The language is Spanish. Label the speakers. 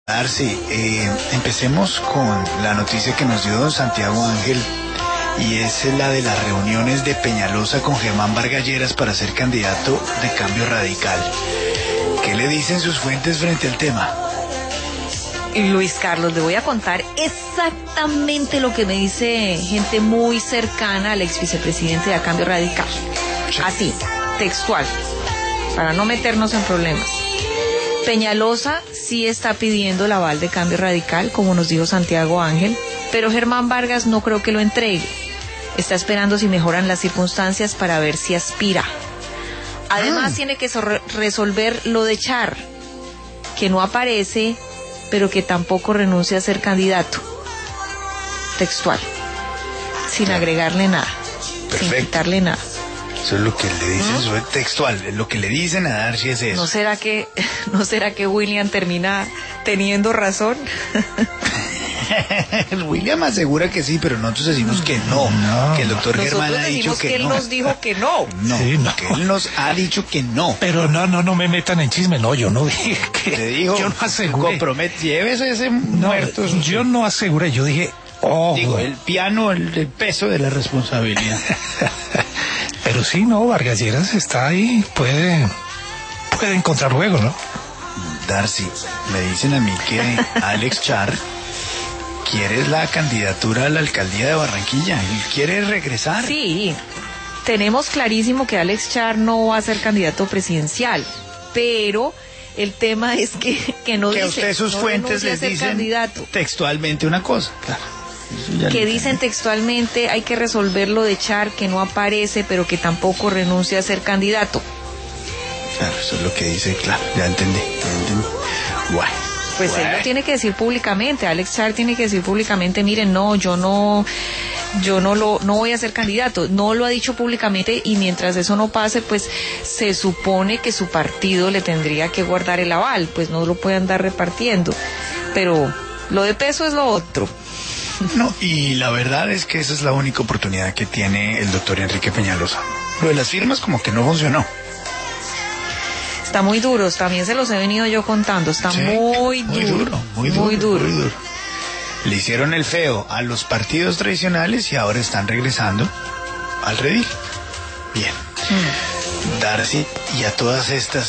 Speaker 1: Darcy, empecemos con la noticia que nos dio don Santiago Ángel, y es la de las reuniones de Peñalosa con Germán Vargas Lleras para ser candidato de Cambio Radical. ¿Qué le dicen sus fuentes frente al tema?
Speaker 2: Luis Carlos, le voy a contar exactamente lo que me dice gente muy cercana al ex vicepresidente de Cambio Radical.
Speaker 1: Sí.
Speaker 2: Así, textual, para no meternos en problemas. Peñalosa sí está pidiendo el aval de Cambio Radical, como nos dijo Santiago Ángel, pero Germán Vargas no creo que lo entregue. Está esperando si mejoran las circunstancias para ver si aspira. Además tiene que resolver lo de Char, que no aparece, pero que tampoco renuncia a ser candidato. Textual, sin agregarle nada,
Speaker 1: Perfecto.
Speaker 2: sin quitarle nada.
Speaker 1: Eso es lo que le dicen, eso es textual, lo que le dicen a Darcy es eso.
Speaker 2: ¿No será que William termina teniendo razón?
Speaker 1: William asegura que sí, pero nosotros decimos que no, que el doctor Germán ha dicho que
Speaker 2: él
Speaker 1: no.
Speaker 2: nos dijo que no.
Speaker 1: No,
Speaker 3: Sí, no.
Speaker 1: que él nos ha dicho que no.
Speaker 3: Pero no me metan en chisme, no, yo no dije que...
Speaker 1: Te dijo,
Speaker 3: yo no aseguré.
Speaker 1: llévese ese
Speaker 3: No,
Speaker 1: muerto.
Speaker 3: yo no aseguré, yo dije...
Speaker 1: Digo, el piano, el peso de la responsabilidad.
Speaker 3: Pero sí, no, Vargas Lleras está ahí, puede encontrar juego, ¿no?
Speaker 1: Darcy, me dicen a mí que Alex Char quiere la candidatura a la alcaldía de Barranquilla. Él quiere regresar.
Speaker 2: Sí, tenemos clarísimo que Alex Char no va a ser candidato presidencial, pero el tema es que no
Speaker 1: que
Speaker 2: dice,
Speaker 1: a usted sus
Speaker 2: no
Speaker 1: fuentes
Speaker 2: renuncia a
Speaker 1: les
Speaker 2: ser
Speaker 1: dicen
Speaker 2: candidato.
Speaker 1: textualmente una cosa. Claro. Eso ya
Speaker 2: Que
Speaker 1: lo
Speaker 2: dicen
Speaker 1: entendí.
Speaker 2: textualmente hay que resolver lo de Char, que no aparece, pero que tampoco renuncia a ser candidato.
Speaker 1: Claro, eso es lo que dice, claro, ya entendí. Guay.
Speaker 2: Pues él lo tiene que decir públicamente. Alex Char tiene que decir públicamente, miren, no, yo no voy a ser candidato. No lo ha dicho públicamente, y mientras eso no pase, pues se supone que su partido le tendría que guardar el aval, pues no lo puede andar repartiendo. Pero lo de peso es lo otro.
Speaker 1: No, y la verdad es que esa es la única oportunidad que tiene el doctor Enrique Peñalosa. Lo de las firmas como que no funcionó.
Speaker 2: Está muy duro, también se los he venido yo contando, está
Speaker 1: Sí,
Speaker 2: muy duro.
Speaker 1: muy duro. Le hicieron el feo a los partidos tradicionales y ahora están regresando al redil. Bien. Darcy, y a todas estas